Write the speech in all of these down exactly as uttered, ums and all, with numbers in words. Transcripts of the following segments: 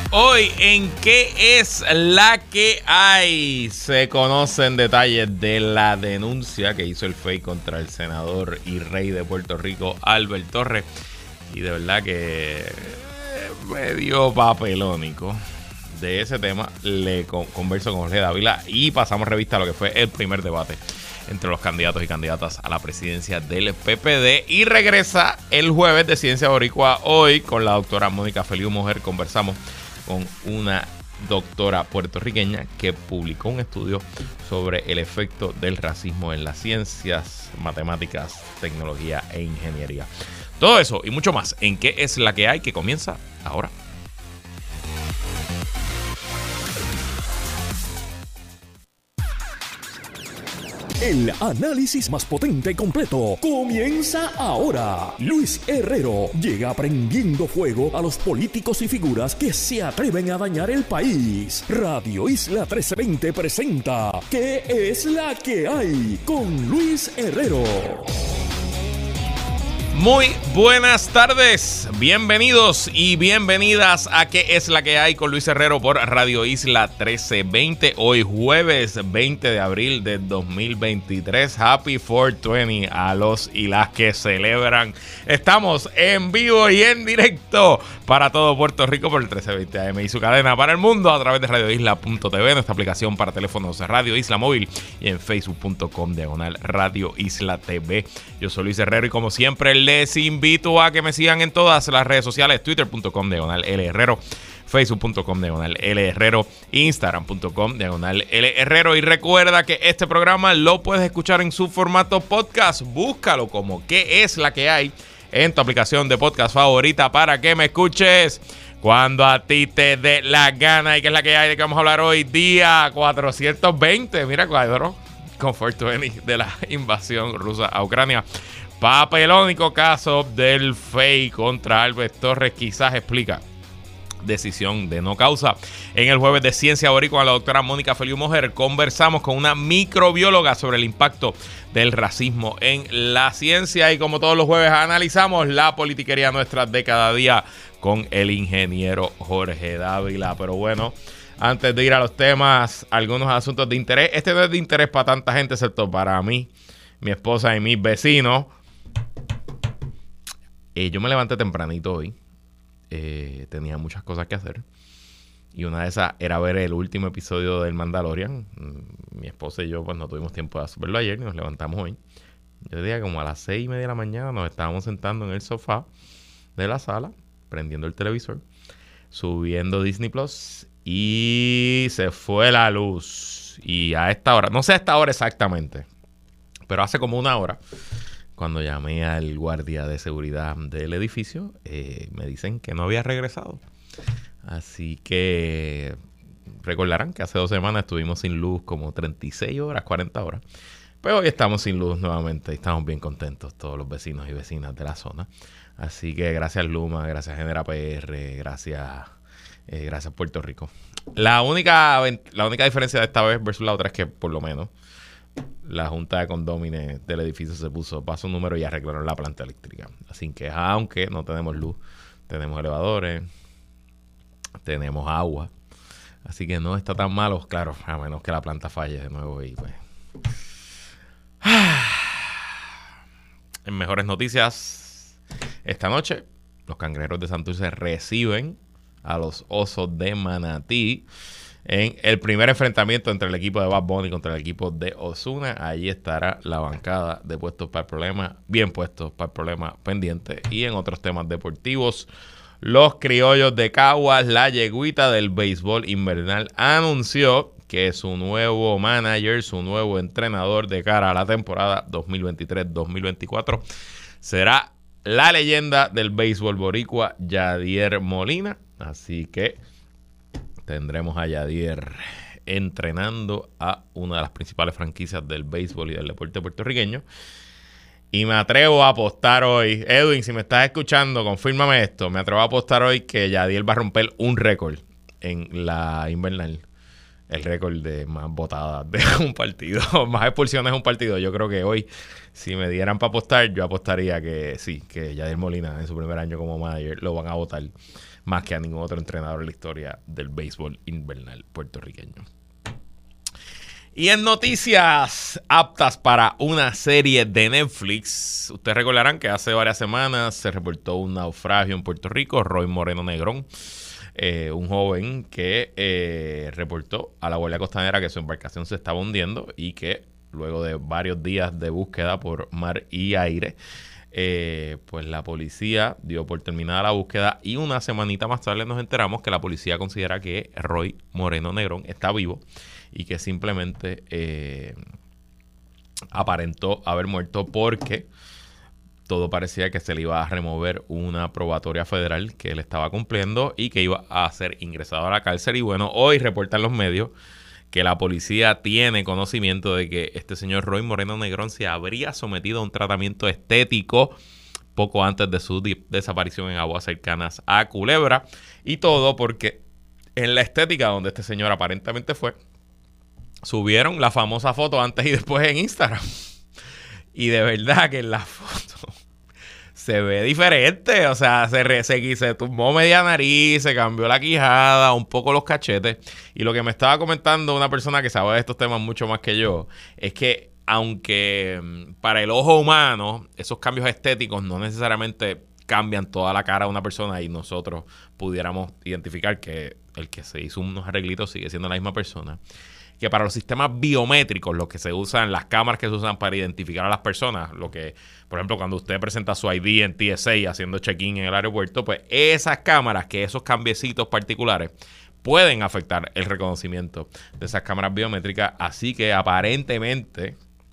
Hoy en ¿Qué es la que hay? Se conocen detalles de la denuncia que hizo el F E I contra el senador y rey de Puerto Rico, Albert Torres. Y de verdad que medio papelónico. De ese tema le converso con Jorge Dávila y pasamos revista a lo que fue el primer debate entre los candidatos y candidatas a la presidencia del P P D. Y regresa el jueves de Ciencia Boricua hoy con la doctora Mónica Feliu Mujer. Conversamos con una doctora puertorriqueña que publicó un estudio sobre el efecto del racismo en las ciencias, matemáticas, tecnología e ingeniería. Todo eso y mucho más en ¿Qué es la que hay? Que comienza ahora. El análisis más potente y completo comienza ahora. Luis Herrero llega prendiendo fuego a los políticos y figuras que se atreven a dañar el país. Radio Isla trece veinte presenta ¿Qué es la que hay? Con Luis Herrero. Muy buenas tardes, bienvenidos y bienvenidas a ¿Qué es la que hay? Con Luis Herrero por Radio Isla trece veinte. Hoy jueves veinte de abril de dos mil veintitrés. Happy cuatrocientos veinte a los y las que celebran. Estamos en vivo y en directo para todo Puerto Rico por el trece veinte A M y su cadena para el mundo a través de radio isla punto t v, nuestra aplicación para teléfonos Radio Isla Móvil, y en facebook punto com diagonal Radio Isla T V. Yo soy Luis Herrero y como siempre les invito a que me sigan en todas las redes sociales: twitter punto com diagonal L Herrero, facebook punto com diagonal L Herrero, instagram punto com diagonal L Herrero. Y recuerda que este programa lo puedes escuchar en su formato podcast. Búscalo como ¿Qué es la que hay? En tu aplicación de podcast favorita para que me escuches cuando a ti te dé la gana. ¿Y qué es la que hay? ¿De qué vamos a hablar hoy? Día cuatrocientos veinte. Mira, cuadro con cuatrocientos veinte de la invasión rusa a Ucrania. Papelónico caso del F E I contra Albert Torres. Quizás explica decisión de no causa. En el jueves de Ciencia Boricua con la doctora Mónica Feliu Mujer conversamos con una microbióloga sobre el impacto del racismo en la ciencia. Y como todos los jueves analizamos la politiquería nuestra de cada día con el ingeniero Jorge Dávila. Pero bueno, antes de ir a los temas, algunos asuntos de interés. Este no es de interés para tanta gente excepto para mí, mi esposa y mis vecinos. Eh, yo me levanté tempranito hoy. Eh, tenía muchas cosas que hacer. Y una de esas era ver el último episodio del Mandalorian. Mi esposa y yo pues no tuvimos tiempo de verlo ayer y nos levantamos hoy. Yo diría como a las seis y media de la mañana nos estábamos sentando en el sofá de la sala, prendiendo el televisor, subiendo Disney Plus, y se fue la luz. Y a esta hora, no sé a esta hora exactamente, pero hace como una hora, cuando llamé al guardia de seguridad del edificio, eh, me dicen que no había regresado. Así que recordarán que hace dos semanas estuvimos sin luz como treinta y seis horas, cuarenta horas. Pero hoy estamos sin luz nuevamente y estamos bien contentos todos los vecinos y vecinas de la zona. Así que gracias Luma, gracias Genera P R, gracias, eh, gracias Puerto Rico. La única, la única diferencia de esta vez versus la otra es que por lo menos la junta de condómines del edificio se puso paso un número y arreglaron la planta eléctrica. Así que aunque no tenemos luz, tenemos elevadores, tenemos agua. Así que no está tan malo, claro, a menos que la planta falle de nuevo. Y pues, en mejores noticias, esta noche los Cangrejeros de Santurce reciben a los Osos de Manatí en el primer enfrentamiento entre el equipo de Bad Bunny contra el equipo de Ozuna. Allí estará la bancada de Puestos para el Problema, bien puestos para el problema pendiente. Y en otros temas deportivos, los Criollos de Caguas, la yeguita del béisbol invernal, anunció que su nuevo manager, su nuevo entrenador de cara a la temporada dos mil veintitrés dos mil veinticuatro será la leyenda del béisbol boricua, Yadier Molina. Así que tendremos a Yadier entrenando a una de las principales franquicias del béisbol y del deporte puertorriqueño. Y me atrevo a apostar hoy, Edwin, si me estás escuchando, confírmame esto, me atrevo a apostar hoy que Yadier va a romper un récord en la invernal. El récord de más votadas de un partido, más expulsiones de un partido. Yo creo que hoy, si me dieran para apostar, yo apostaría que sí, que Yadier Molina en su primer año como manager lo van a votar más que a ningún otro entrenador en la historia del béisbol invernal puertorriqueño. Y en noticias aptas para una serie de Netflix, ustedes recordarán que hace varias semanas se reportó un naufragio en Puerto Rico. Roy Moreno Negrón, eh, un joven que eh, reportó a la Guardia Costanera que su embarcación se estaba hundiendo y que luego de varios días de búsqueda por mar y aire, eh, pues la policía dio por terminada la búsqueda, y una semanita más tarde nos enteramos que la policía considera que Roy Moreno Negrón está vivo y que simplemente eh, aparentó haber muerto porque todo parecía que se le iba a remover una probatoria federal que él estaba cumpliendo y que iba a ser ingresado a la cárcel. Y bueno, hoy reportan los medios que la policía tiene conocimiento de que este señor Roy Moreno Negrón se habría sometido a un tratamiento estético poco antes de su di- desaparición en aguas cercanas a Culebra. Y todo porque en la estética donde este señor aparentemente fue, subieron la famosa foto antes y después en Instagram. Y de verdad que en la foto se ve diferente. O sea, se, re, se, se tumbó media nariz, se cambió la quijada, un poco los cachetes. Y lo que me estaba comentando una persona que sabe de estos temas mucho más que yo, es que aunque para el ojo humano esos cambios estéticos no necesariamente cambian toda la cara de una persona y nosotros pudiéramos identificar que el que se hizo unos arreglitos sigue siendo la misma persona, que para los sistemas biométricos, los que se usan, las cámaras que se usan para identificar a las personas, lo que, por ejemplo, cuando usted presenta su I D en T S A haciendo check-in en el aeropuerto, pues esas cámaras, que esos cambiecitos particulares pueden afectar el reconocimiento de esas cámaras biométricas. Así que aparentemente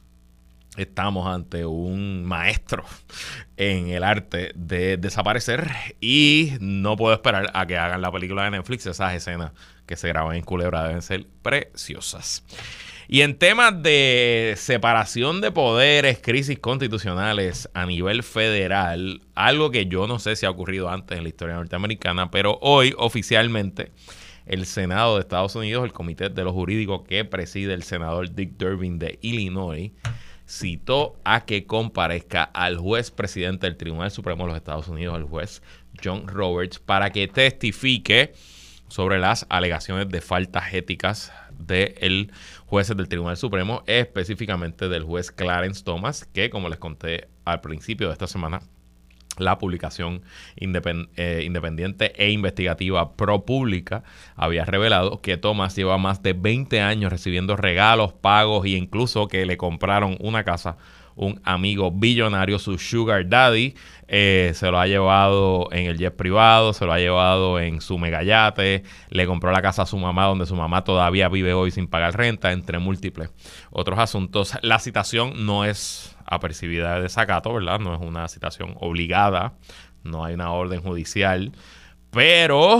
estamos ante un maestro en el arte de desaparecer, y no puedo esperar a que hagan la película de Netflix. Esas escenas que se graban en Culebra deben ser preciosas. Y en temas de separación de poderes, crisis constitucionales a nivel federal, algo que yo no sé si ha ocurrido antes en la historia norteamericana, pero hoy oficialmente el Senado de Estados Unidos, el Comité de lo Jurídico que preside el senador Dick Durbin de Illinois, citó a que comparezca al juez presidente del Tribunal Supremo de los Estados Unidos, el juez John Roberts, para que testifique sobre las alegaciones de faltas éticas del juez del Tribunal Supremo, específicamente del juez Clarence Thomas, que, como les conté al principio de esta semana, la publicación independ- eh, independiente e investigativa ProPublica había revelado que Thomas lleva más de veinte años recibiendo regalos, pagos, e incluso que le compraron una casa un amigo billonario, su sugar daddy. Eh, se lo ha llevado en el jet privado, se lo ha llevado en su megayate, le compró la casa a su mamá, donde su mamá todavía vive hoy sin pagar renta, entre múltiples otros asuntos. La citación no es apercibida de desacato, ¿verdad? No es una citación obligada, no hay una orden judicial, pero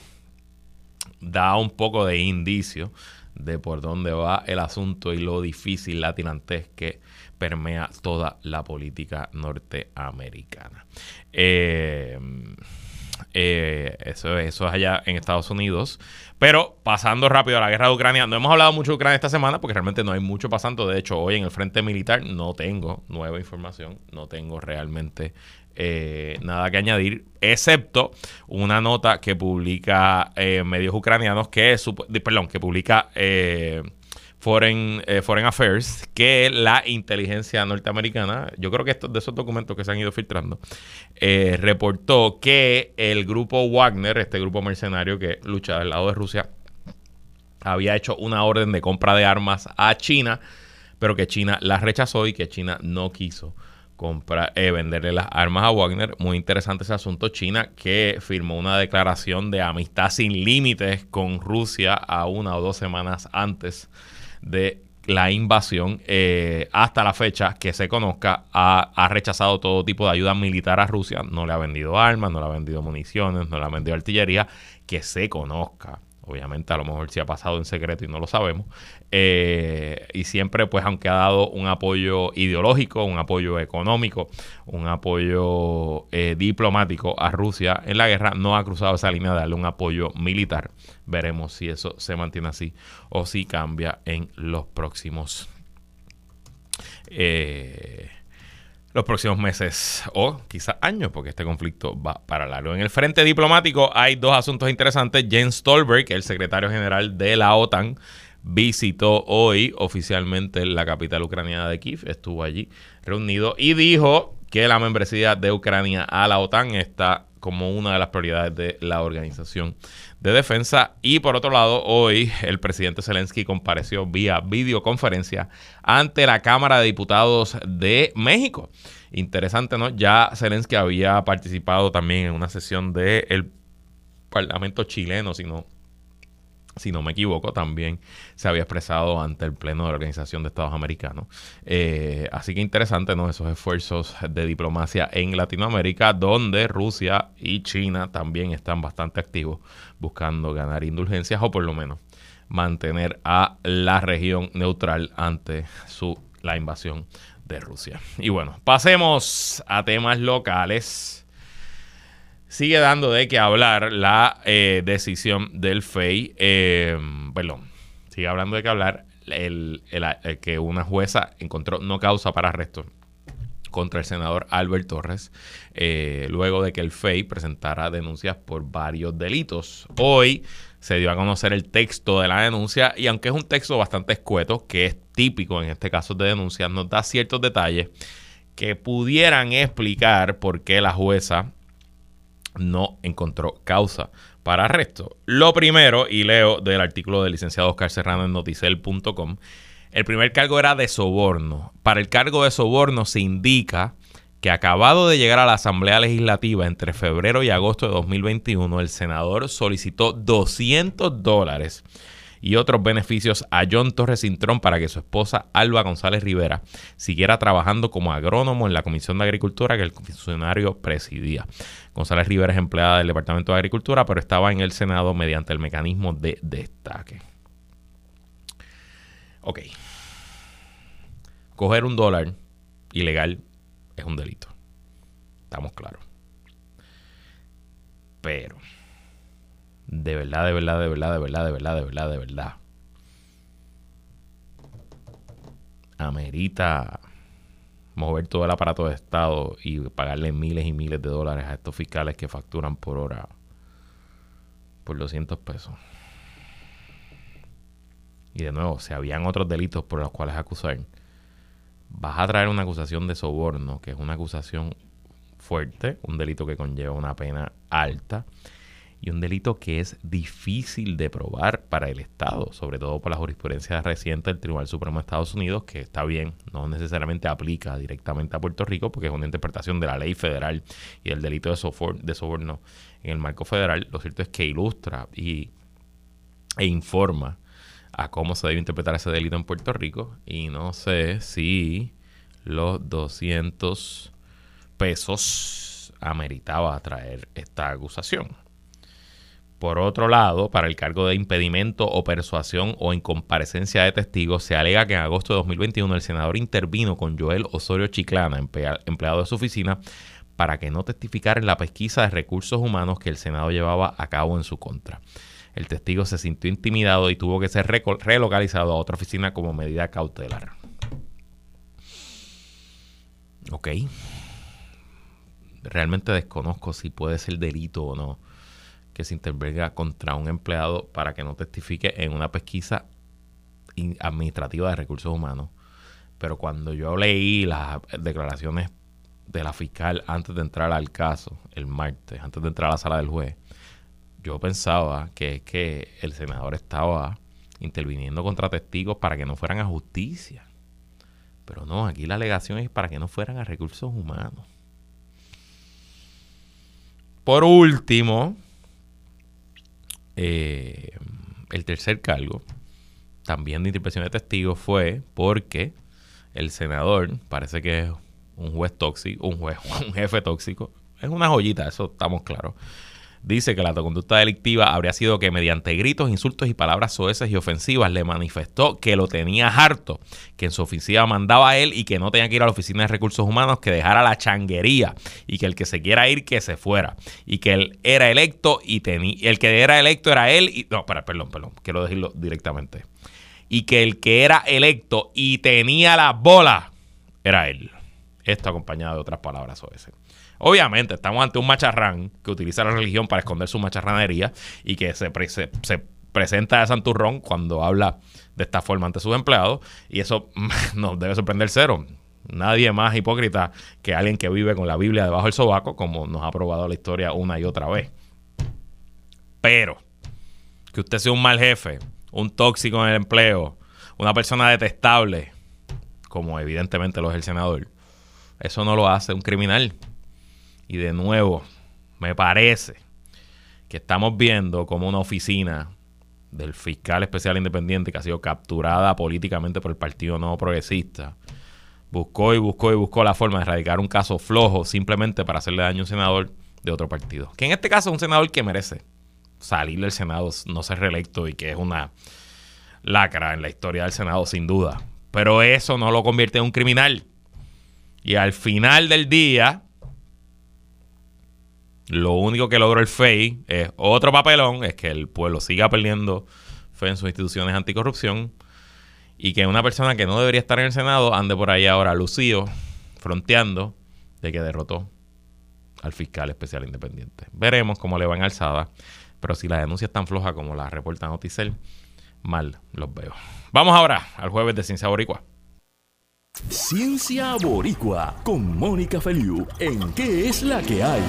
da un poco de indicio de por dónde va el asunto y lo difícil, la tirantez que permea toda la política norteamericana. Eh, eh, eso, eso es allá en Estados Unidos. Pero pasando rápido a la guerra de Ucrania, no hemos hablado mucho de Ucrania esta semana porque realmente no hay mucho pasando. De hecho, hoy en el frente militar no tengo nueva información, no tengo realmente eh, nada que añadir, excepto una nota que publica eh, medios ucranianos, que es, perdón, que publica eh, Foreign, eh, Foreign Affairs, que la inteligencia norteamericana, yo creo que estos, de esos documentos que se han ido filtrando, eh, reportó que el grupo Wagner, este grupo mercenario que lucha del lado de Rusia, había hecho una orden de compra de armas a China, pero que China las rechazó y que China no quiso comprar, eh, venderle las armas a Wagner. Muy interesante ese asunto. China, que firmó una declaración de amistad sin límites con Rusia a una o dos semanas antes de la invasión, eh, hasta la fecha que se conozca, ha, ha rechazado todo tipo de ayuda militar a Rusia. No le ha vendido armas, no le ha vendido municiones, no le ha vendido artillería, que se conozca. Obviamente, a lo mejor sí ha pasado en secreto y no lo sabemos. Eh, y siempre, pues, aunque ha dado un apoyo ideológico, un apoyo económico, un apoyo eh, diplomático a Rusia en la guerra, no ha cruzado esa línea de darle un apoyo militar. Veremos si eso se mantiene así o si cambia en los próximos, eh, los próximos meses o quizás años, porque este conflicto va para largo. En el frente diplomático hay dos asuntos interesantes. Jens Stoltenberg, el secretario general de la OTAN, visitó hoy oficialmente la capital ucraniana de Kiev, estuvo allí reunido y dijo que la membresía de Ucrania a la OTAN está como una de las prioridades de la Organización de Defensa. Y por otro lado, hoy el presidente Zelensky compareció vía videoconferencia ante la Cámara de Diputados de México. Interesante, ¿no? Ya Zelensky había participado también en una sesión del Parlamento chileno, si no, si no me equivoco, también se había expresado ante el Pleno de la Organización de Estados Americanos. Eh, así que interesante, ¿no? Esos esfuerzos de diplomacia en Latinoamérica, donde Rusia y China también están bastante activos buscando ganar indulgencias o por lo menos mantener a la región neutral ante su, la invasión de Rusia. Y bueno, pasemos a temas locales. Sigue dando de qué hablar la eh, decisión del F E I. Eh, perdón, sigue hablando de qué hablar el, el, el que una jueza encontró no causa para arresto contra el senador Albert Torres, eh, luego de que el F E I presentara denuncias por varios delitos. Hoy se dio a conocer el texto de la denuncia y aunque es un texto bastante escueto, que es típico en este caso de denuncias, nos da ciertos detalles que pudieran explicar por qué la jueza no encontró causa para arresto. Lo primero, y leo del artículo del licenciado Oscar Serrano en noticel punto com, el primer cargo era de soborno. Para el cargo de soborno se indica que acabado de llegar a la Asamblea Legislativa entre febrero y agosto de dos mil veintiuno, el senador solicitó doscientos dólares y otros beneficios a John Torres Cintrón para que su esposa Alba González Rivera siguiera trabajando como agrónomo en la Comisión de Agricultura que el funcionario presidía. González Rivera es empleada del Departamento de Agricultura, pero estaba en el Senado mediante el mecanismo de destaque. Ok. Coger un dólar ilegal es un delito. Estamos claros. Pero de verdad, de verdad, de verdad, de verdad, de verdad, de verdad, de verdad, amerita mover todo el aparato de Estado y pagarle miles y miles de dólares a estos fiscales que facturan por hora por doscientos pesos. Y de nuevo, si habían otros delitos por los cuales acusar, vas a traer una acusación de soborno, que es una acusación fuerte, un delito que conlleva una pena alta y un delito que es difícil de probar para el Estado, sobre todo por la jurisprudencia reciente del Tribunal Supremo de Estados Unidos, que está bien, no necesariamente aplica directamente a Puerto Rico, porque es una interpretación de la ley federal y del delito de, sofor- de soborno en el marco federal. Lo cierto es que ilustra y, e informa a cómo se debe interpretar ese delito en Puerto Rico, y no sé si los doscientos pesos ameritaba traer esta acusación. Por otro lado, para el cargo de impedimento o persuasión o incomparecencia de testigos, se alega que en agosto de dos mil veintiuno el senador intervino con Joel Osorio Chiclana, empleado de su oficina, para que no testificara en la pesquisa de recursos humanos que el Senado llevaba a cabo en su contra. El testigo se sintió intimidado y tuvo que ser relocalizado a otra oficina como medida cautelar. Ok. Realmente desconozco si puede ser delito o no que se intervenga contra un empleado para que no testifique en una pesquisa administrativa de recursos humanos. Pero cuando yo leí las declaraciones de la fiscal antes de entrar al caso, el martes, antes de entrar a la sala del juez, yo pensaba que, que el senador estaba interviniendo contra testigos para que no fueran a justicia. Pero no, aquí la alegación es para que no fueran a recursos humanos. Por último, eh, el tercer cargo, también de intervención de testigos, fue porque el senador, parece que es un juez tóxico, un juez, un jefe tóxico, es una joyita, eso estamos claros. Dice que la conducta delictiva habría sido que mediante gritos, insultos y palabras soeces y ofensivas le manifestó que lo tenía harto, que en su oficina mandaba a él y que no tenía que ir a la oficina de recursos humanos, que dejara la changuería y que el que se quiera ir, que se fuera. Y que él era electo y tenía, el que era electo era él y, no, para, perdón, perdón, quiero decirlo directamente. Y que el que era electo y tenía las bolas era él. Esto acompañado de otras palabras soeces. Obviamente, estamos ante un macharrán que utiliza la religión para esconder su macharranería y que se, pre se, se presenta de santurrón cuando habla de esta forma ante sus empleados. Y eso nos debe sorprender cero. Nadie más hipócrita que alguien que vive con la Biblia debajo del sobaco, como nos ha probado la historia una y otra vez. Pero que usted sea un mal jefe, un tóxico en el empleo, una persona detestable, como evidentemente lo es el senador, eso no lo hace un criminal. Y de nuevo, me parece que estamos viendo como una oficina del fiscal especial independiente que ha sido capturada políticamente por el Partido Nuevo Progresista buscó y buscó y buscó la forma de erradicar un caso flojo simplemente para hacerle daño a un senador de otro partido. Que en este caso es un senador que merece salir del Senado, no ser reelecto y que es una lacra en la historia del Senado sin duda. Pero eso no lo convierte en un criminal. Y al final del día, lo único que logró el F E I es otro papelón, es que el pueblo siga perdiendo fe en sus instituciones anticorrupción y que una persona que no debería estar en el Senado ande por ahí ahora lucido, fronteando de que derrotó al fiscal especial independiente. Veremos cómo le va en alzada, pero si la denuncia es tan floja como la reporta Noticel, mal los veo. Vamos ahora al jueves de Ciencia Boricua. Ciencia Boricua con Mónica Feliu en ¿Qué es la que hay?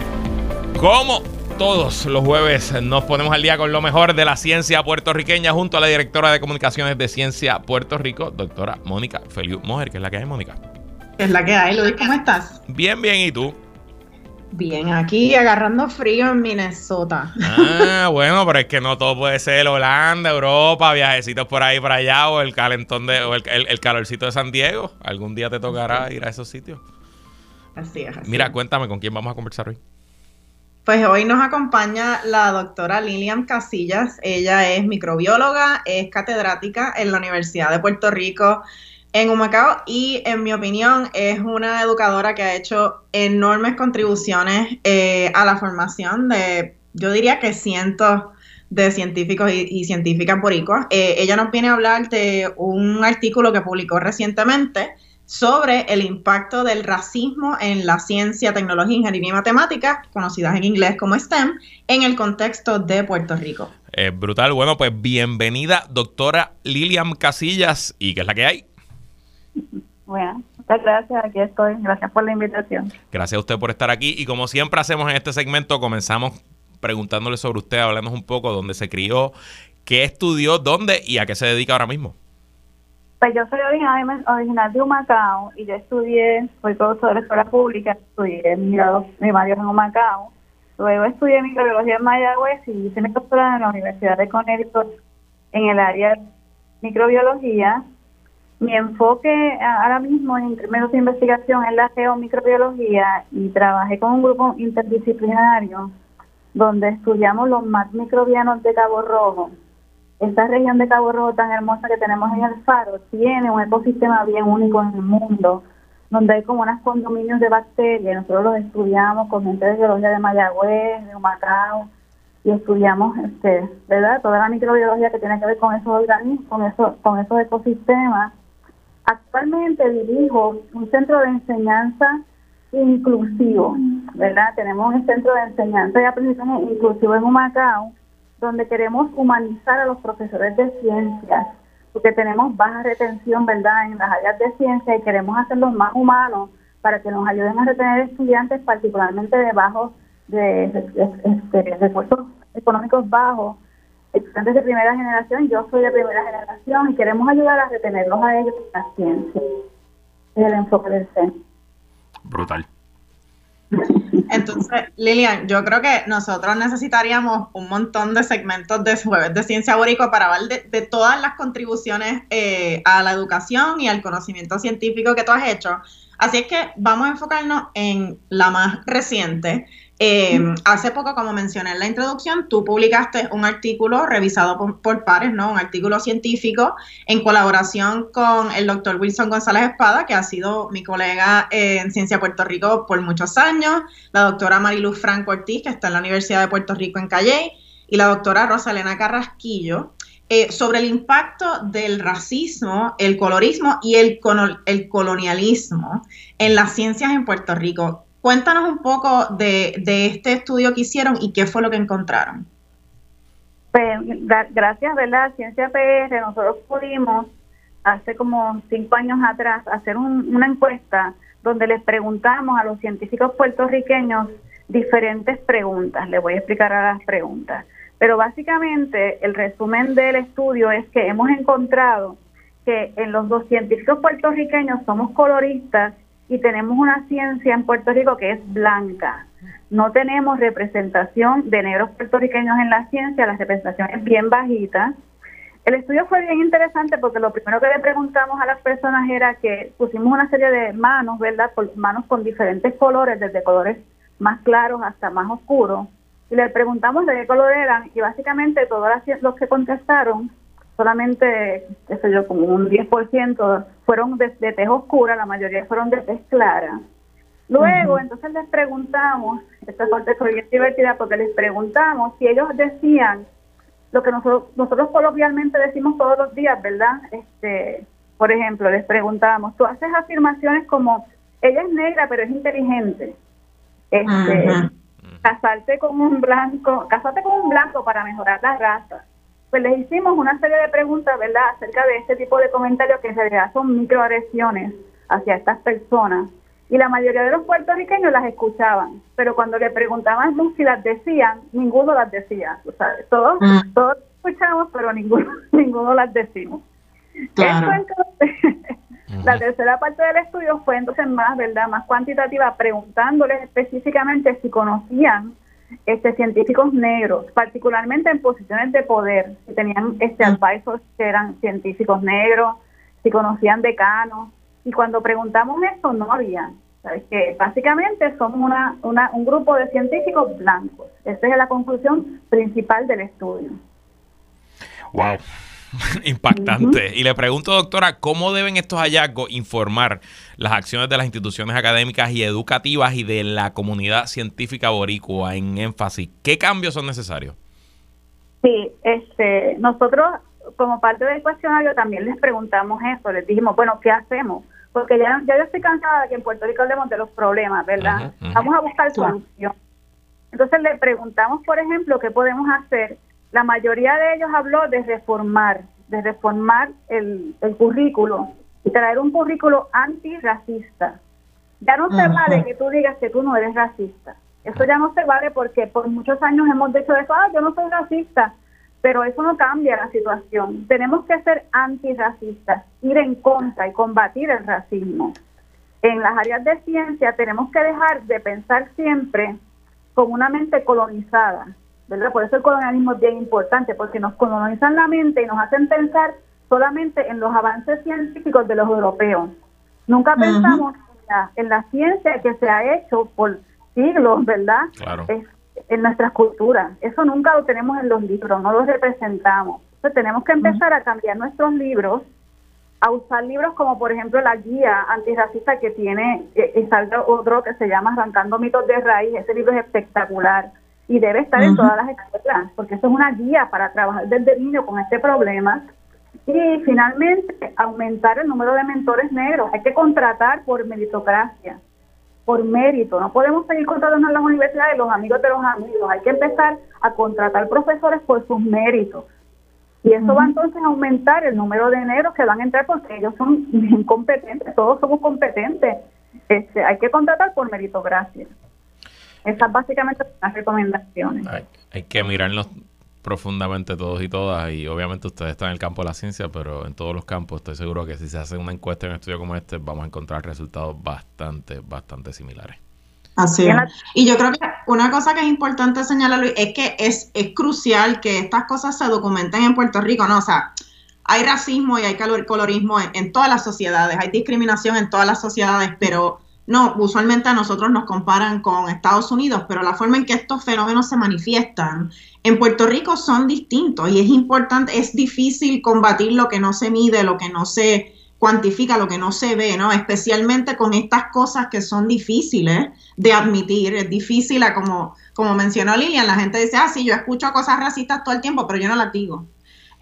Como todos los jueves nos ponemos al día con lo mejor de la ciencia puertorriqueña junto a la directora de comunicaciones de Ciencia Puerto Rico, doctora Mónica Feliu Mojer. ¿Qué es la que hay, Mónica? ¿Qué es la que hay, Luis? ¿Cómo estás? Bien, bien. ¿Y tú? Bien, aquí agarrando frío en Minnesota. Ah, bueno, pero es que no todo puede ser Holanda, Europa, viajecitos por ahí, por allá, o el calentón de, o el, el, el calorcito de San Diego. Algún día te tocará ir a esos sitios. Así es. Así Mira, es. cuéntame, ¿con quién vamos a conversar hoy? Pues hoy nos acompaña la doctora Lilian Casillas. Ella es microbióloga, es catedrática en la Universidad de Puerto Rico en Humacao y, en mi opinión, es una educadora que ha hecho enormes contribuciones eh, a la formación de, yo diría que cientos de científicos y, y científicas boricuas. Eh, ella nos viene a hablar de un artículo que publicó recientemente sobre el impacto del racismo en la ciencia, tecnología, ingeniería y matemáticas, conocidas en inglés como STEM, en el contexto de Puerto Rico. Eh, brutal. Bueno, pues bienvenida, doctora Lilian Casillas. ¿Y qué es la que hay? Bueno, muchas gracias, aquí estoy. Gracias por la invitación. Gracias a usted por estar aquí. Y como siempre hacemos en este segmento, comenzamos preguntándole sobre usted, hablándonos un poco de dónde se crió, qué estudió, dónde y a qué se dedica ahora mismo. Pues yo soy original, original de Humacao y yo estudié, soy profesora de escuela pública, estudié mi grado primario en Humacao, luego estudié microbiología en Mayagüez y hice mi doctorado en la Universidad de Connecticut en el área de microbiología. Mi enfoque ahora mismo en medios de investigación es la geomicrobiología y trabajé con un grupo interdisciplinario donde estudiamos los más microbianos de Cabo Rojo. Esta región de Cabo Rojo tan hermosa que tenemos en el Faro tiene un ecosistema bien único en el mundo, donde hay como unos condominios de bacterias. Nosotros los estudiamos con gente de biología de Mayagüez, de Humacao, y estudiamos, este, ¿verdad?, toda la microbiología que tiene que ver con esos organismos, con esos, con esos ecosistemas. Actualmente dirijo un centro de enseñanza inclusivo, ¿verdad? Tenemos un centro de enseñanza y aprendizaje inclusivo en Humacao, donde queremos humanizar a los profesores de ciencias, porque tenemos baja retención, ¿verdad?, en las áreas de ciencia y queremos hacerlos más humanos para que nos ayuden a retener estudiantes, particularmente de bajos, de, de, de, de recursos económicos bajos, estudiantes de primera generación. Yo soy de primera generación y queremos ayudar a retenerlos a ellos en la ciencia. Es el enfoque del centro. Brutal. Entonces, Lilian, yo creo que nosotros necesitaríamos un montón de segmentos de Jueves de Ciencia Boricua para hablar de, de todas las contribuciones eh, a la educación y al conocimiento científico que tú has hecho. Así es que vamos a enfocarnos en la más reciente. Eh, hace poco, como mencioné en la introducción, tú publicaste un artículo revisado por, por pares, ¿no? Un artículo científico en colaboración con el doctor Wilson González Espada, que ha sido mi colega eh, en Ciencia Puerto Rico por muchos años, la doctora Mariluz Franco Ortiz, que está en la Universidad de Puerto Rico en Calley, y la doctora Rosalena Carrasquillo. eh, sobre el impacto del racismo, el colorismo y el, el colonialismo en las ciencias en Puerto Rico. Cuéntanos un poco de, de este estudio que hicieron y qué fue lo que encontraron. Pues, gracias, ¿verdad? Ciencia P R, nosotros pudimos hace como cinco años atrás hacer un, una encuesta donde les preguntamos a los científicos puertorriqueños diferentes preguntas. Les voy a explicar a las preguntas. Pero básicamente el resumen del estudio es que hemos encontrado que en los dos científicos puertorriqueños somos coloristas y tenemos una ciencia en Puerto Rico que es blanca. No tenemos representación de negros puertorriqueños en la ciencia, la representación es bien bajita. El estudio fue bien interesante porque lo primero que le preguntamos a las personas era que pusimos una serie de manos, ¿verdad? Manos con diferentes colores, desde colores más claros hasta más oscuros, y le preguntamos de qué color eran, y básicamente todos los que contestaron, solamente, qué sé yo, como un diez por ciento fueron de, de tez oscura, la mayoría fueron de tez clara. Luego, uh-huh. entonces les preguntamos, esta parte fue bien divertida porque les preguntamos si ellos decían lo que nosotros, nosotros coloquialmente decimos todos los días, ¿verdad? Este, por ejemplo, les preguntábamos, tú haces afirmaciones como, ella es negra pero es inteligente. Este, uh-huh. casarte con un blanco, casarte con un blanco para mejorar la raza. Pues les hicimos una serie de preguntas, ¿verdad?, acerca de este tipo de comentarios que en realidad son microagresiones hacia estas personas. Y la mayoría de los puertorriqueños las escuchaban, pero cuando le preguntaban si las decían, ninguno las decía. O sea, todos, uh-huh. todos escuchamos, pero ninguno, ninguno las decimos. Claro. Esto entonces, uh-huh. la tercera parte del estudio fue entonces más, ¿verdad?, más cuantitativa, preguntándoles específicamente si conocían este científicos negros, particularmente en posiciones de poder, si tenían este uh-huh. advisors que eran científicos negros, si conocían decanos. Y cuando preguntamos esto, no había. ¿Sabes? Que básicamente somos una, una, un grupo de científicos blancos. Esa es la conclusión principal del estudio. Wow, impactante. Uh-huh. Y le pregunto, doctora, ¿cómo deben estos hallazgos informar las acciones de las instituciones académicas y educativas y de la comunidad científica boricua en énfasis? ¿Qué cambios son necesarios? Sí, este, nosotros como parte del cuestionario también les preguntamos eso, les dijimos, bueno, ¿qué hacemos? Porque ya, ya yo estoy cansada de que en Puerto Rico hablemos de los problemas, ¿verdad? Uh-huh, uh-huh. Vamos a buscar solución. Entonces le preguntamos, por ejemplo, ¿qué podemos hacer? La mayoría de ellos habló de reformar, de reformar el, el currículo y traer un currículo antirracista. Ya no uh-huh. se vale que tú digas que tú no eres racista. Eso ya no se vale porque por muchos años hemos dicho eso, ah, yo no soy racista. Pero eso no cambia la situación. Tenemos que ser antirracistas, ir en contra y combatir el racismo. En las áreas de ciencia tenemos que dejar de pensar siempre con una mente colonizada, ¿verdad? Por eso el colonialismo es bien importante, porque nos colonizan la mente y nos hacen pensar solamente en los avances científicos de los europeos. Nunca uh-huh. pensamos en la, en la ciencia que se ha hecho por siglos, ¿verdad? Claro. Es, en nuestras culturas. Eso nunca lo tenemos en los libros, no lo representamos. Entonces tenemos que empezar a cambiar nuestros libros, a usar libros como por ejemplo la guía antirracista que tiene, eh, salga otro que se llama Arrancando mitos de raíz. Ese libro es espectacular y debe estar uh-huh. en todas las escuelas, porque eso es una guía para trabajar desde niño con este problema. Y finalmente, aumentar el número de mentores negros. Hay que contratar por meritocracia, por mérito. No podemos seguir contratando en las universidades los amigos de los amigos. Hay que empezar a contratar profesores por sus méritos. Y eso uh-huh. va entonces a aumentar el número de negros que van a entrar porque ellos son bien competentes. Todos somos competentes. Este, hay que contratar por meritocracia. Esas básicamente son las recomendaciones. Hay, hay que mirarnos profundamente todos y todas, y obviamente ustedes están en el campo de la ciencia, pero en todos los campos estoy seguro que si se hace una encuesta en un estudio como este vamos a encontrar resultados bastante, bastante similares. Así es. Y yo creo que una cosa que es importante señalar, Luis, es que es, es crucial que estas cosas se documenten en Puerto Rico, ¿no? O sea, hay racismo y hay colorismo en, en todas las sociedades, hay discriminación en todas las sociedades, pero no, usualmente a nosotros nos comparan con Estados Unidos, pero la forma en que estos fenómenos se manifiestan en Puerto Rico son distintos y es importante, es difícil combatir lo que no se mide, lo que no se cuantifica, lo que no se ve, ¿no? Especialmente con estas cosas que son difíciles de admitir, es difícil, a como, como mencionó Lilian, la gente dice, ah, sí, yo escucho cosas racistas todo el tiempo, pero yo no las digo.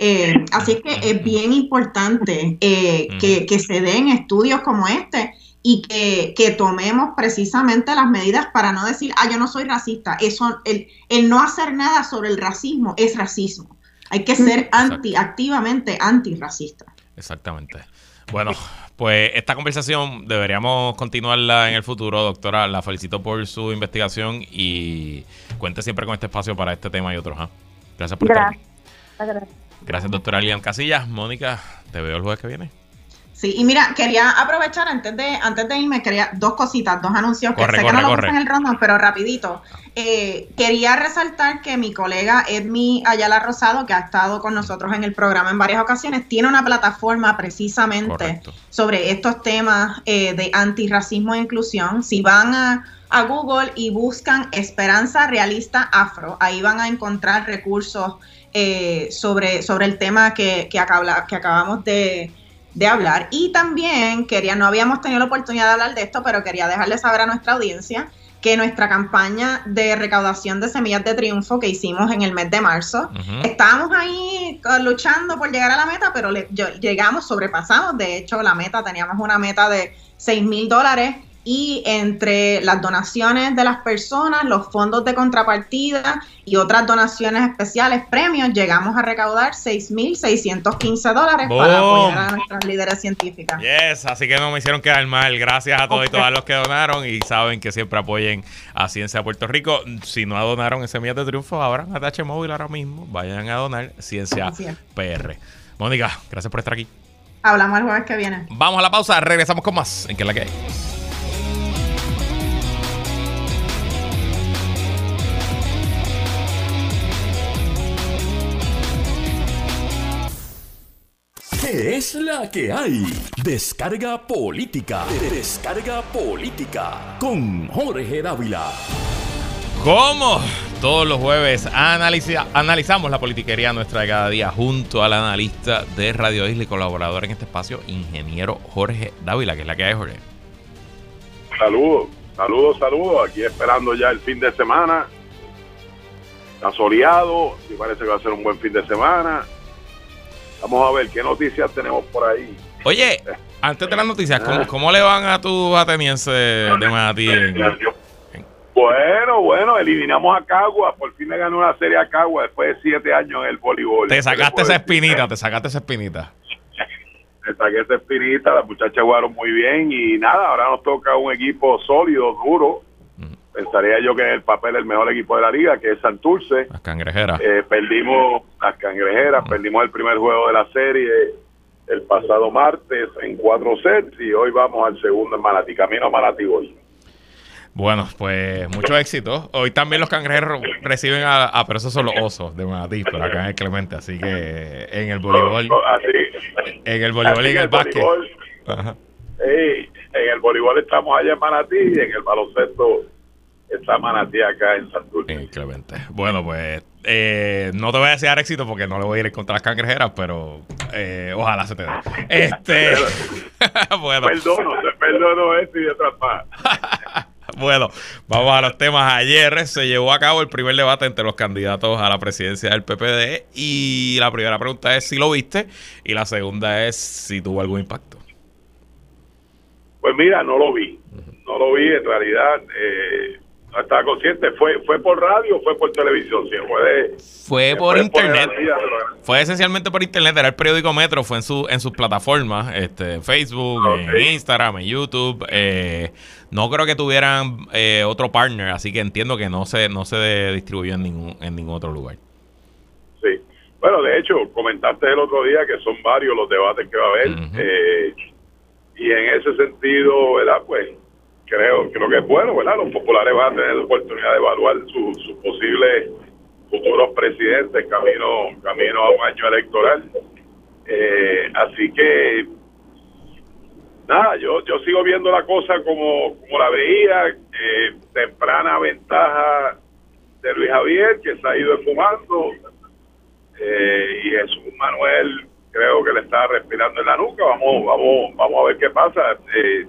Eh, así que es bien importante eh, que, que se den estudios como este y que, que tomemos precisamente las medidas para no decir, ah, yo no soy racista. Eso, el, el no hacer nada sobre el racismo es racismo. Hay que ser anti, activamente antirracista. Exactamente. Bueno, pues esta conversación deberíamos continuarla en el futuro, doctora. La felicito por su investigación y cuente siempre con este espacio para este tema y otros. ¿eh? Gracias por Gracias. estar aquí. Gracias. Gracias, doctora Lilian Casillas. Mónica, te veo el jueves que viene. Sí, y mira, quería aprovechar antes de antes de irme, quería dos cositas, dos anuncios que corre, sé corre, que no lo corre. puse en el rundown, pero rapidito. Eh, quería resaltar que mi colega Edmi Ayala Rosado, que ha estado con nosotros en el programa en varias ocasiones, tiene una plataforma precisamente Correcto. sobre estos temas eh, de antirracismo e inclusión. Si van a, a Google y buscan Esperanza Realista Afro, ahí van a encontrar recursos eh, sobre, sobre el tema que, que, acaba, que acabamos de... de hablar. Y también quería, no habíamos tenido la oportunidad de hablar de esto, pero quería dejarle saber a nuestra audiencia que nuestra campaña de recaudación de semillas de triunfo que hicimos en el mes de marzo, uh-huh. estábamos ahí luchando por llegar a la meta, pero le, yo, llegamos, sobrepasamos, de hecho la meta, teníamos una meta de seis mil dólares y entre las donaciones de las personas, los fondos de contrapartida y otras donaciones especiales, premios, llegamos a recaudar seis mil seiscientos quince dólares ¡Boom! Para apoyar a nuestras líderes científicas. Yes, así que no me hicieron quedar mal. Gracias a todos okay. y todas los que donaron y saben que siempre apoyen a Ciencia Puerto Rico. Si no donaron en Semillas de Triunfo, ahora a T H Móvil ahora mismo, vayan a donar Ciencia P R. Mónica, gracias por estar aquí. Hablamos el jueves que viene. Vamos a la pausa, regresamos con más en ¿Qué es la que hay? ¿Qué es la que hay? Descarga política. Descarga política. Con Jorge Dávila. Como todos los jueves, analiza, analizamos la politiquería nuestra de cada día junto al analista de Radio Isla y colaborador en este espacio, ingeniero Jorge Dávila. ¿Qué es la que hay, Jorge? Saludos, saludos, saludos. Aquí esperando ya el fin de semana. Está soleado y parece que va a ser un buen fin de semana. Vamos a ver qué noticias tenemos por ahí. Oye, antes de las noticias, ¿cómo, cómo le van a tus atenienses de Manatí? Bueno, bueno, eliminamos a Cagua. Por fin le ganó una serie a Cagua después de siete años en el voleibol. Te sacaste esa espinita, te sacaste esa espinita. Te saqué esa espinita, las muchachas jugaron muy bien y nada, ahora nos toca un equipo sólido, duro. Pensaría yo que es el papel el mejor equipo de la liga, que es Santurce. Las Cangrejeras. Eh, perdimos las Cangrejeras, uh-huh. perdimos el primer juego de la serie el pasado martes en cuatro sets y hoy vamos al segundo en Manatí, camino a Manatí hoy. Bueno, pues mucho éxito. Hoy también los Cangrejeros reciben a, a pero esos son los Osos de Manatí, pero acá en el Clemente, así que en el voleibol, así, en el voleibol y en el, el básquet. Ajá. Sí, en el voleibol estamos allá en Manatí y en el baloncesto está Manatí acá en Santurce. En Clemente. Bueno, pues eh, no te voy a desear éxito porque no le voy a ir contra las Cangrejeras, pero eh, ojalá se te dé. Este, bueno. Perdono, te perdono esto y detrás más. Bueno, vamos a los temas. Ayer se llevó a cabo el primer debate entre los candidatos a la presidencia del P P D y la primera pregunta es si lo viste y la segunda es si tuvo algún impacto. Pues mira, no lo vi. No lo vi, en realidad eh, no estaba consciente. ¿Fue fue por radio o fue por televisión? Sí, fue de, fue por fue internet. Por vida, pero... Fue esencialmente por internet. Era el periódico Metro. Fue en su en sus plataformas, este, Facebook, okay. en Instagram, en YouTube. Eh, no creo que tuvieran eh, otro partner, así que entiendo que no se no se distribuyó en ningún en ningún otro lugar. Sí. Bueno, de hecho, comentaste el otro día que son varios los debates que va a haber. Uh-huh. eh, y en ese sentido, ¿verdad? Pues creo creo que es bueno, ¿verdad? Los populares van a tener la oportunidad de evaluar sus su posibles futuros presidentes camino camino a un año electoral. Eh, así que nada, yo yo sigo viendo la cosa como como la veía, eh, temprana ventaja de Luis Javier, que se ha ido esfumando, eh, y Jesús Manuel creo que le está respirando en la nuca. Vamos vamos vamos a ver qué pasa. Eh,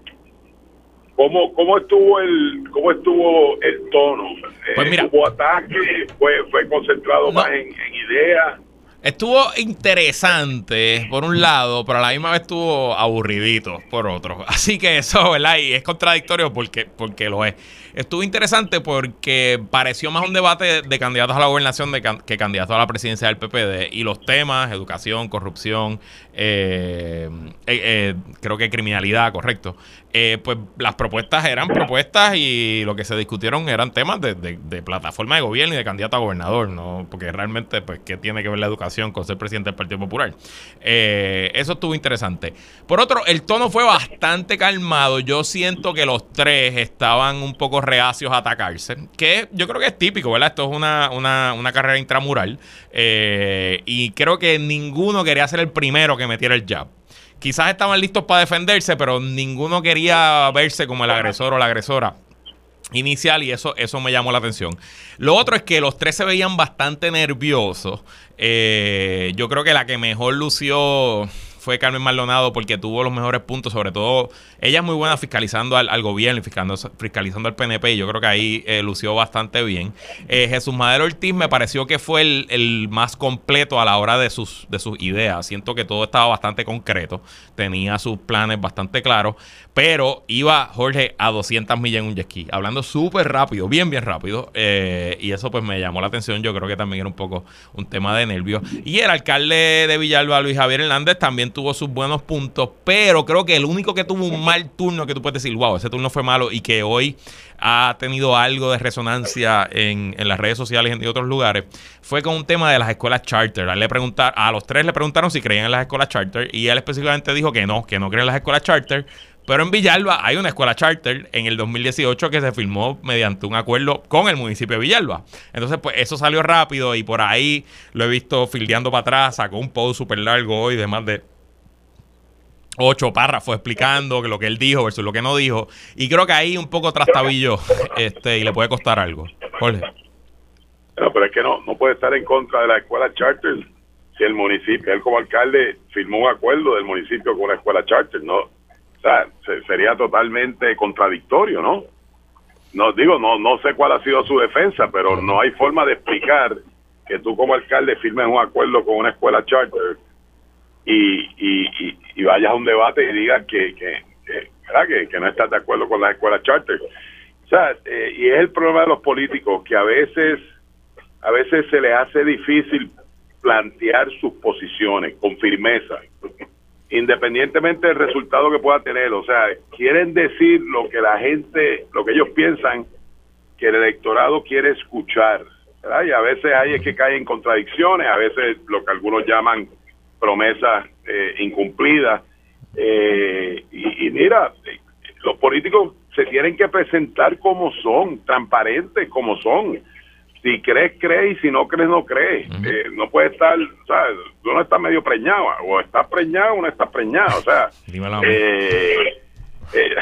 ¿Cómo, cómo estuvo el cómo estuvo el tono? Pues mira, ¿Hubo ataque? ¿Fue, fue concentrado no. más en, en ideas? Estuvo interesante por un lado, pero a la misma vez estuvo aburridito por otro. Así que eso, ¿verdad? Y es contradictorio porque, porque lo es. Estuvo interesante porque pareció más un debate de candidatos a la gobernación de can, que candidatos a la presidencia del P P D. Y los temas, educación, corrupción, eh, eh, eh, creo que criminalidad, correcto. Eh, pues las propuestas eran propuestas y lo que se discutieron eran temas de, de, de plataforma de gobierno y de candidato a gobernador, ¿no? Porque realmente, pues, ¿qué tiene que ver la educación con ser presidente del Partido Popular? Eh, eso estuvo interesante. Por otro, el tono fue bastante calmado. Yo siento que los tres estaban un poco reacios a atacarse, que yo creo que es típico, ¿verdad? Esto es una, una, una carrera intramural eh, y creo que ninguno quería ser el primero que metiera el jab. Quizás estaban listos para defenderse, pero ninguno quería verse como el agresor o la agresora inicial y eso, eso me llamó la atención. Lo otro es que los tres se veían bastante nerviosos. Eh, yo creo que la que mejor lució fue Carmen Maldonado porque tuvo los mejores puntos, sobre todo ella es muy buena fiscalizando al, al gobierno y fiscalizando, fiscalizando al P N P y yo creo que ahí eh, lució bastante bien. Eh, Jesús Madero Ortiz me pareció que fue el, el más completo a la hora de sus, de sus ideas. Siento que todo estaba bastante concreto, tenía sus planes bastante claros, pero iba Jorge a doscientas millas en un jet ski, hablando súper rápido, bien, bien rápido, eh, y eso pues me llamó la atención. Yo creo que también era un poco un tema de nervios. Y el alcalde de Villalba, Luis Javier Hernández, también tuvo sus buenos puntos, pero creo que el único que tuvo un mal turno que tú puedes decir, wow, ese turno fue malo y que hoy ha tenido algo de resonancia en, en las redes sociales y en otros lugares, fue con un tema de las escuelas charter. A, él le preguntar, a los tres le preguntaron si creían en las escuelas charter y él específicamente dijo que no, que no cree en las escuelas charter. Pero en Villalba hay una escuela charter en el dos mil dieciocho que se firmó mediante un acuerdo con el municipio de Villalba. Entonces, pues eso salió rápido y por ahí lo he visto fildeando para atrás, sacó un post súper largo hoy de más de ocho párrafos explicando lo que él dijo versus lo que no dijo. Y creo que ahí un poco trastabilló este, y le puede costar algo. Jorge. No, pero es que no, no puede estar en contra de la escuela charter si el municipio, él como alcalde firmó un acuerdo del municipio con la escuela charter, ¿no? O sea, se, sería totalmente contradictorio, ¿no? No digo, no no sé cuál ha sido su defensa, pero no hay forma de explicar que tú como alcalde firmes un acuerdo con una escuela charter y, y, y, y vayas a un debate y digas que, que, que, ¿verdad? que, que no estás de acuerdo con las escuelas charter. O sea, eh, y es el problema de los políticos, que a veces, a veces se les hace difícil plantear sus posiciones con firmeza, independientemente del resultado que pueda tener. O sea, quieren decir lo que la gente, lo que ellos piensan que el electorado quiere escuchar, ¿verdad? Y a veces ahí es que caen en contradicciones, a veces lo que algunos llaman promesas eh, incumplidas. Eh, y, y mira, los políticos se tienen que presentar como son, transparentes como son. Si crees, crees, y si no crees, no crees. Uh-huh. Eh, no puede estar, o sea, uno está medio preñado, o está preñado o no está preñado, o sea, eh, eh,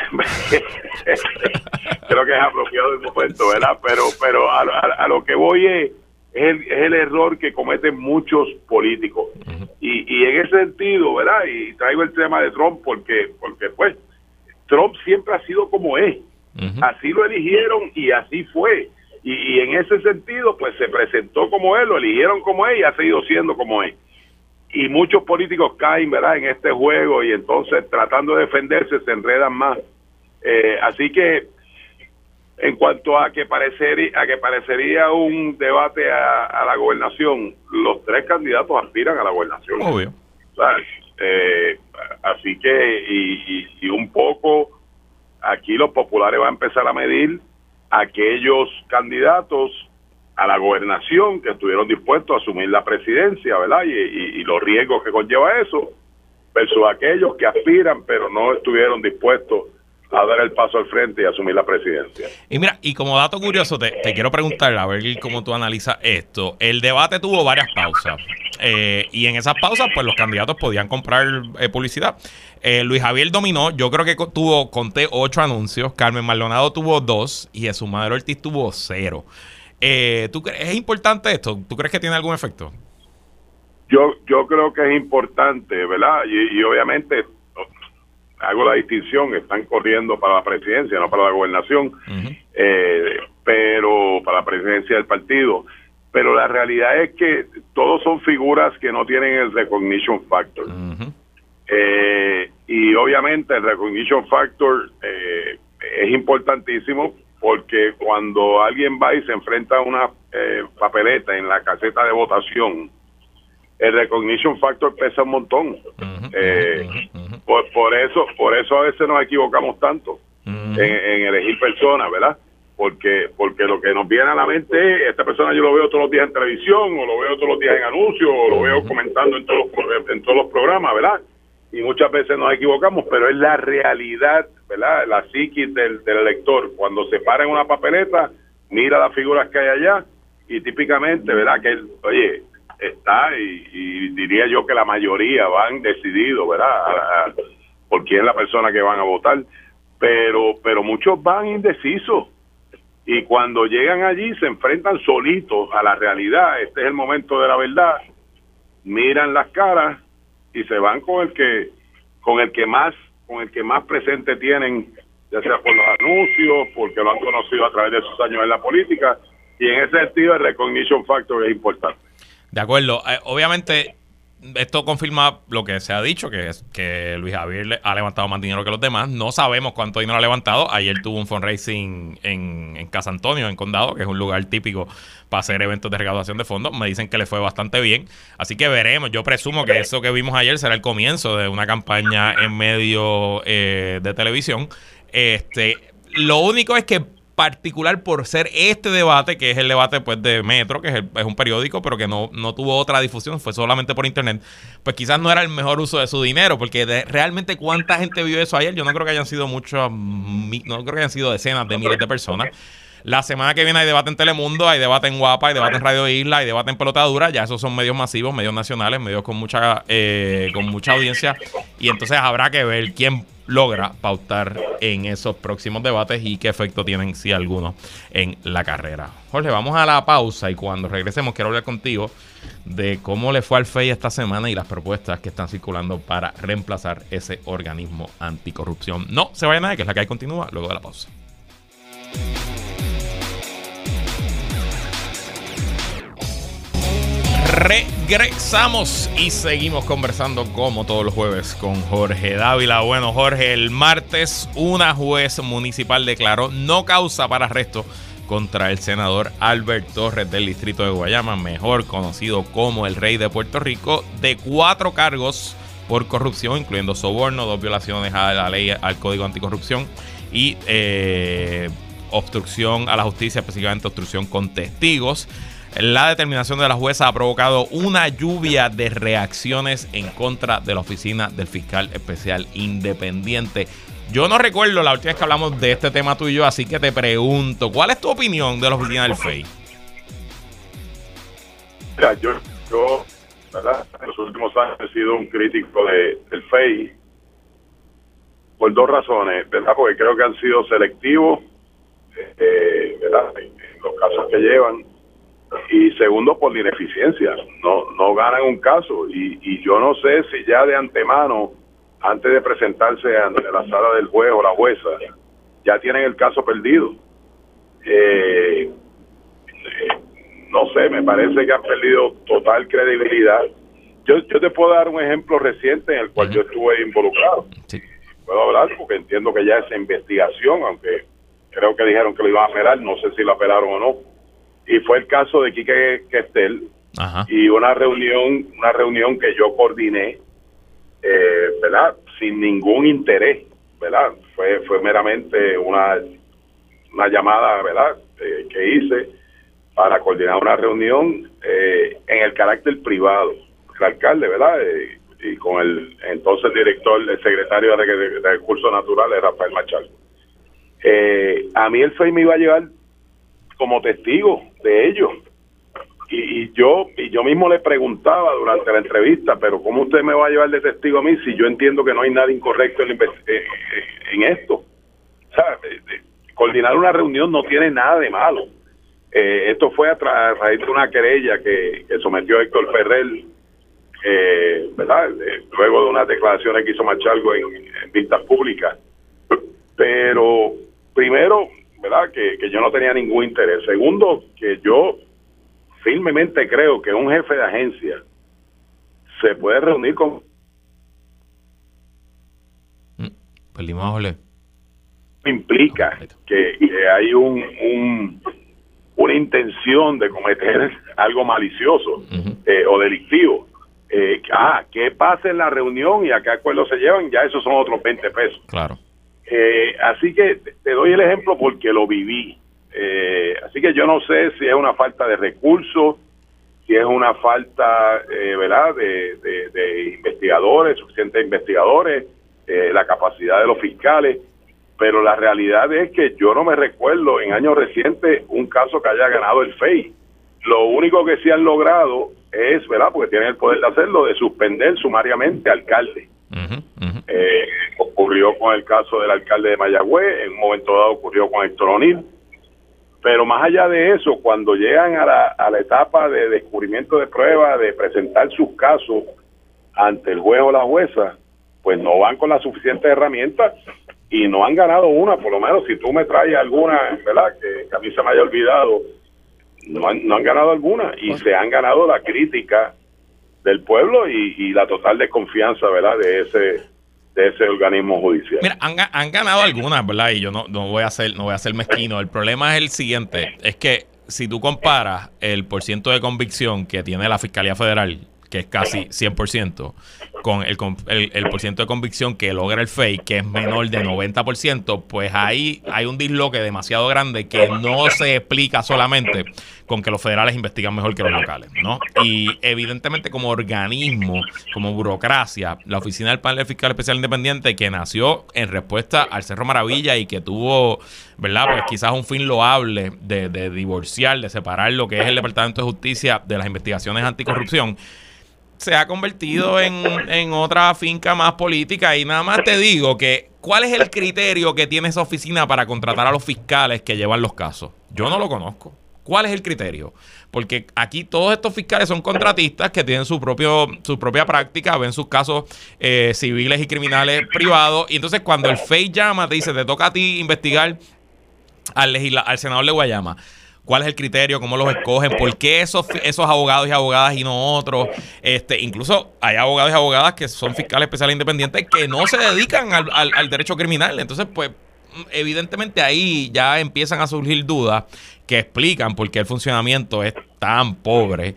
creo que es apropiado el momento, ¿verdad? Pero pero a, a, a lo que voy es, es, el, es el error que cometen muchos políticos. Uh-huh. Y, y en ese sentido, ¿verdad? Y traigo el tema de Trump porque, porque pues, Trump siempre ha sido como es. Uh-huh. Así lo eligieron y así fue. Y, y en ese sentido, pues se presentó como él, lo eligieron como él y ha seguido siendo como él. Y muchos políticos caen, ¿verdad?, en este juego y entonces tratando de defenderse se enredan más. Eh, así que en cuanto a que parecería, a que parecería un debate a, a la gobernación, los tres candidatos aspiran a la gobernación. Obvio. O sea, eh, así que, y, y, y un poco, aquí los populares van a empezar a medir aquellos candidatos a la gobernación que estuvieron dispuestos a asumir la presidencia, ¿verdad? Y, y, y los riesgos que conlleva eso, versus aquellos que aspiran pero no estuvieron dispuestos a dar el paso al frente y asumir la presidencia. Y mira, y como dato curioso, te, te quiero preguntar, a ver cómo tú analizas esto. El debate tuvo varias pausas. Eh, y en esas pausas, pues los candidatos podían comprar eh, publicidad. Eh, Luis Javier dominó, yo creo que tuvo, conté ocho anuncios, Carmen Maldonado tuvo dos y Jesús Madero Ortiz tuvo cero. Eh, ¿tú crees, ¿Es importante esto? ¿Tú crees que tiene algún efecto? Yo yo creo que es importante, ¿verdad? Y, y obviamente hago la distinción, están corriendo para la presidencia, no para la gobernación, uh-huh. eh, pero para la presidencia del partido. pero la realidad es que todos son figuras que no tienen el recognition factor. Uh-huh. eh, y obviamente el recognition factor eh, es importantísimo, porque cuando alguien va y se enfrenta a una eh, papeleta en la caseta de votación, el recognition factor pesa un montón. Uh-huh, eh, uh-huh, uh-huh. Por, por eso por eso a veces nos equivocamos tanto uh-huh. en, en elegir personas, ¿verdad? Porque porque lo que nos viene a la mente es, esta persona yo lo veo todos los días en televisión, o lo veo todos los días en anuncios, o lo veo comentando en todos los, en todos los programas, ¿verdad? Y muchas veces nos equivocamos, pero es la realidad, ¿verdad? La psiquis del, del elector. Cuando se para en una papeleta, mira las figuras que hay allá, y típicamente, ¿verdad? Que, oye, está, y, y diría yo que la mayoría van decididos, ¿verdad? A, a, por quién es la persona que van a votar, pero, pero muchos van indecisos. Y cuando llegan allí se enfrentan solitos a la realidad. Este es el momento de la verdad. Miran las caras y se van con el que con el que más con el que más presente tienen, ya sea por los anuncios, porque lo han conocido a través de sus años en la política, y en ese sentido el recognition factor es importante. De acuerdo. Eh, obviamente esto confirma lo que se ha dicho, que es que Luis Javier le ha levantado más dinero que los demás. No sabemos cuánto dinero ha levantado. Ayer tuvo un fundraising en, en Casa Antonio, en Condado, que es un lugar típico para hacer eventos de recaudación de fondos. Me dicen que le fue bastante bien. Así que veremos. Yo presumo que eso que vimos ayer será el comienzo de una campaña en medio eh, de televisión. Este, lo único es que particular por ser este debate, que es el debate pues de Metro, que es, el, es un periódico, pero que no, no tuvo otra difusión, fue solamente por internet, pues quizás no era el mejor uso de su dinero, porque de, realmente cuánta gente vio eso ayer, yo no creo que hayan sido muchos, no creo que hayan sido decenas de miles de personas. La semana que viene hay debate en Telemundo, hay debate en Guapa, hay debate en Radio Isla, hay debate en Pelota Dura. Ya esos son medios masivos, medios nacionales, medios con mucha eh, con mucha audiencia. Y entonces habrá que ver quién logra pautar en esos próximos debates y qué efecto tienen, si alguno, en la carrera. Jorge, vamos a la pausa y cuando regresemos quiero hablar contigo de cómo le fue al F E I esta semana y las propuestas que están circulando para reemplazar ese organismo anticorrupción. No se vayan a nadie, que es la que hay, continúa luego de la pausa. Regresamos y seguimos conversando como todos los jueves con Jorge Dávila. Bueno, Jorge, el martes una juez municipal declaró no causa para arresto contra el senador Albert Torres del distrito de Guayama, mejor conocido como el Rey de Puerto Rico, de cuatro cargos por corrupción, incluyendo soborno, dos violaciones a la ley, al Código Anticorrupción y eh, obstrucción a la justicia, específicamente obstrucción con testigos. La determinación de la jueza ha provocado una lluvia de reacciones en contra de la oficina del fiscal especial independiente. Yo no recuerdo la última vez que hablamos de este tema tú y yo, así que te pregunto, ¿cuál es tu opinión de la oficina del F E I? Mira, yo, yo ¿verdad? En los últimos años he sido un crítico de, del F E I por dos razones, ¿verdad? Porque creo que han sido selectivos, eh, ¿verdad? En los casos que llevan. Y segundo, por la ineficiencia. No no ganan un caso. Y, y yo no sé si ya de antemano, antes de presentarse ante la sala del juez o la jueza, ya tienen el caso perdido. Eh, eh, no sé, me parece que han perdido total credibilidad. Yo, yo te puedo dar un ejemplo reciente en el cual uh-huh. yo estuve involucrado. Sí. Puedo hablar porque entiendo que ya es investigación, aunque creo que dijeron que lo iban a apelar, no sé si lo apelaron o no. Y fue el caso de Quique Questel. Ajá. Y una reunión una reunión que yo coordiné, eh, ¿verdad? Sin ningún interés, ¿verdad? Fue fue meramente una una llamada, ¿verdad? Eh, que hice para coordinar una reunión eh, en el carácter privado. El alcalde, ¿verdad? Eh, y con el entonces director, el secretario de, de, de Recursos Naturales, Rafael Machado. Eh, a mí el F E I me iba a llevar como testigo de ellos. Y, y yo y yo mismo le preguntaba durante la entrevista, pero ¿cómo usted me va a llevar de testigo a mí si yo entiendo que no hay nada incorrecto en, en, en esto? O sea, coordinar una reunión no tiene nada de malo. Eh, esto fue a, tra- a raíz de una querella que, que sometió Héctor Ferrer, eh, ¿verdad? Eh, luego de unas declaraciones que hizo Machalgo en, en vistas públicas. Pero, primero, ¿verdad? Que, que yo no tenía ningún interés. Segundo, que yo firmemente creo que un jefe de agencia se puede reunir con... Perdimos a Jorge. Implica que, que hay un, un una intención de cometer algo malicioso uh-huh. eh, o delictivo. Eh, ah, ¿qué pasa en la reunión y a qué acuerdo se llevan? Ya esos son otros veinte pesos. Claro. Eh, así que te doy el ejemplo porque lo viví. Eh, así que yo no sé si es una falta de recursos, si es una falta, eh, ¿verdad?, de, de, de investigadores, suficientes investigadores, eh, la capacidad de los fiscales, pero la realidad es que yo no me recuerdo en años recientes un caso que haya ganado el F E I. Lo único que sí han logrado es, ¿verdad?, porque tienen el poder de hacerlo, de suspender sumariamente alcalde. Uh-huh, uh-huh. Eh, ocurrió con el caso del alcalde de Mayagüez, en un momento dado ocurrió con Héctor O'Neill, pero más allá de eso, cuando llegan a la, a la etapa de descubrimiento de pruebas, de presentar sus casos ante el juez o la jueza, pues no van con las suficientes herramientas y no han ganado una. Por lo menos si tú me traes alguna, ¿verdad?, que, que a mí se me haya olvidado, no han, no han ganado alguna y se han ganado la crítica del pueblo y, y la total desconfianza, ¿verdad?, de ese de ese organismo judicial. Mira, han, han ganado algunas, ¿verdad? Y yo no, no voy a ser no voy a ser mezquino. El problema es el siguiente, es que si tú comparas el porciento de convicción que tiene la Fiscalía Federal, que es casi cien por ciento, con el, el, el porciento de convicción que logra el F E I, que es menor de noventa por ciento, pues ahí hay un disloque demasiado grande que no se explica solamente con que los federales investigan mejor que los locales, ¿no? Y evidentemente como organismo, como burocracia, la Oficina del Panel Fiscal Especial Independiente, que nació en respuesta al Cerro Maravilla y que tuvo, ¿verdad?, pues quizás un fin loable de, de divorciar, de separar lo que es el Departamento de Justicia de las investigaciones anticorrupción, se ha convertido en, en otra finca más política. Y nada más te digo que ¿cuál es el criterio que tiene esa oficina para contratar a los fiscales que llevan los casos? Yo no lo conozco. ¿Cuál es el criterio? Porque aquí todos estos fiscales son contratistas que tienen su propio su propia práctica, ven sus casos eh, civiles y criminales privados, y entonces cuando el F E I llama, te dice, te toca a ti investigar al, legisla- al senador de Guayama. ¿Cuál es el criterio? ¿Cómo los escogen? ¿Por qué esos, esos abogados y abogadas y no otros? Este, incluso hay abogados y abogadas que son fiscales especiales independientes que no se dedican al, al, al derecho criminal. Entonces, pues, evidentemente ahí ya empiezan a surgir dudas que explican por qué el funcionamiento es tan pobre,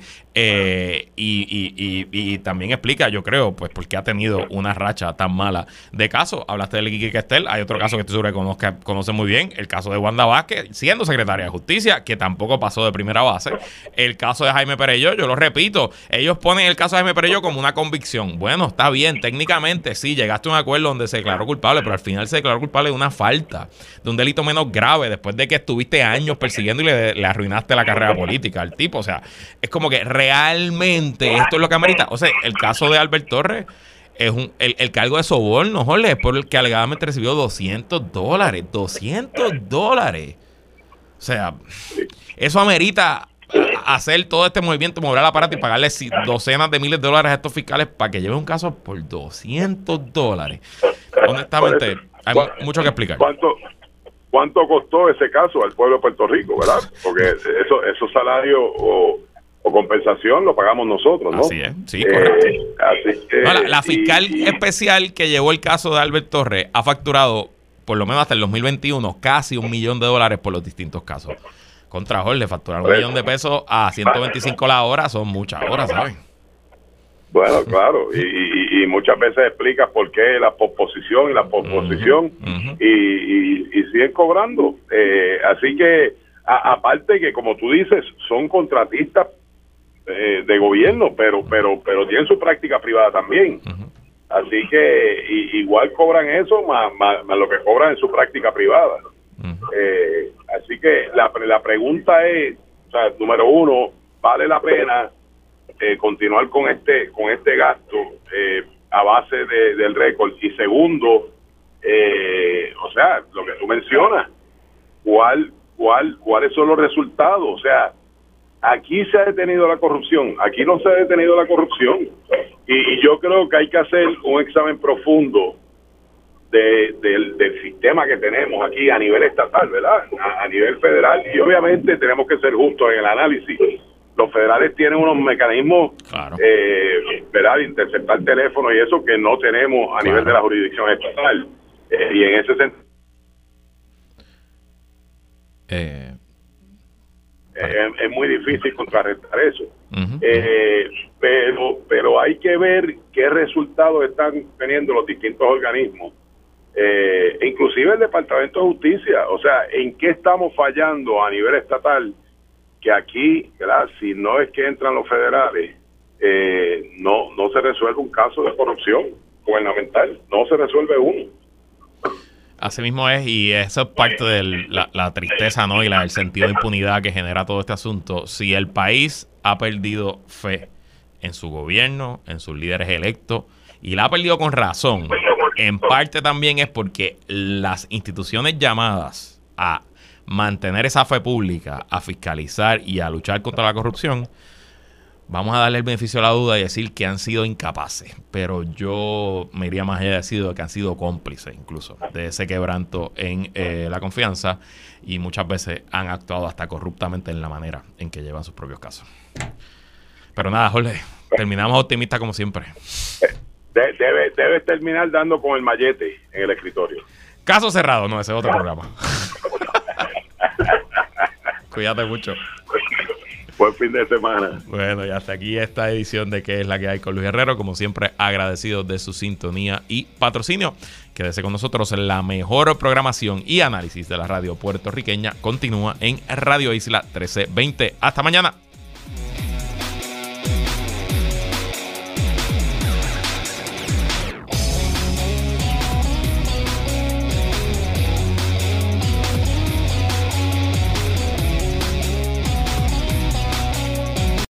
eh, y, y, y, y también explica, yo creo, pues por qué ha tenido una racha tan mala de casos. Hablaste de Kiki Kestel, hay otro caso que estoy seguro que conozca, conoce muy bien, el caso de Wanda Vázquez, siendo secretaria de Justicia, que tampoco pasó de primera base. El caso de Jaime Perelló, yo lo repito, ellos ponen el caso de Jaime Perelló como una convicción. Bueno, está bien, técnicamente sí, llegaste a un acuerdo donde se declaró culpable, pero al final se declaró culpable de una falta, de un delito menos grave, después de que estuviste años persiguiendo y le, le arruinaste la carrera política al tipo. O sea, es como que realmente esto es lo que amerita. O sea, el caso de Albert Torres es un, el, el cargo de soborno, Jorge, es por el que alegadamente recibió doscientos dólares. doscientos dólares. O sea, eso amerita hacer todo este movimiento, mover el aparato y pagarle docenas de miles de dólares a estos fiscales para que lleven un caso por doscientos dólares. Honestamente, hay mucho que explicar. ¿Cuánto? ¿Cuánto costó ese caso al pueblo de Puerto Rico, verdad? Porque eso, esos salarios o, o compensación lo pagamos nosotros, ¿no? Así es, sí, correcto. Eh, así que, no, la, la fiscal y, y, especial que llevó el caso de Albert Torres ha facturado, por lo menos hasta el dos mil veintiuno, casi un millón de dólares por los distintos casos. Contra Jorge, facturar un millón de pesos a ciento veinticinco la hora son muchas horas, ¿saben? Bueno, claro, y, y, y muchas veces explicas por qué la posposición y la posposición, uh-huh, uh-huh. Y, y, y siguen cobrando. Eh, así que, a, aparte que, como tú dices, son contratistas eh, de gobierno, pero pero pero tienen su práctica privada también. Uh-huh. Así que y, igual cobran eso más, más, más lo que cobran en su práctica privada. Uh-huh. Eh, así que la, la pregunta es, o sea, número uno, ¿vale la pena Eh, continuar con este con este gasto eh, a base de, del récord? Y segundo, eh, o sea, lo que tú mencionas, ¿cuál, cuál, ¿cuáles son los resultados? O sea, aquí se ha detenido la corrupción, aquí no se ha detenido la corrupción, y, y yo creo que hay que hacer un examen profundo de, del, del sistema que tenemos aquí a nivel estatal, ¿verdad? A, a nivel federal, y obviamente tenemos que ser justos en el análisis. los federales tienen unos mecanismos, claro. eh, ¿verdad?, de interceptar teléfonos y eso que no tenemos a claro. nivel de la jurisdicción estatal. Eh, y en ese sentido... Eh, eh, es muy difícil contrarrestar eso. Uh-huh, eh, uh-huh. Pero, pero hay que ver qué resultados están teniendo los distintos organismos. Eh, inclusive el Departamento de Justicia, o sea, en qué estamos fallando a nivel estatal, que aquí, ¿verdad?, si no es que entran los federales, eh, no no se resuelve un caso de corrupción gubernamental, no se resuelve uno. Así mismo es, y eso es parte de la, la tristeza, ¿no?, y la, el sentido de impunidad que genera todo este asunto. Si el país ha perdido fe en su gobierno, en sus líderes electos, y la ha perdido con razón, en parte también es porque las instituciones llamadas a mantener esa fe pública, a fiscalizar y a luchar contra la corrupción, vamos a darle el beneficio de la duda y decir que han sido incapaces. Pero yo me iría más allá de decir que han sido cómplices incluso de ese quebranto en eh, la confianza, y muchas veces han actuado hasta corruptamente en la manera en que llevan sus propios casos. Pero nada, Jorge, terminamos optimistas como siempre. De, debe, debe terminar dando con el mallete en el escritorio. Caso cerrado, no, ese es otro programa. Cuídate mucho. Buen fin de semana. Bueno, y hasta aquí esta edición de ¿Qué es la que hay con Luis Herrero? Como siempre, agradecido de su sintonía y patrocinio. Quédese con nosotros. La mejor programación y análisis de la radio puertorriqueña continúa en Radio Isla trece veinte. Hasta mañana.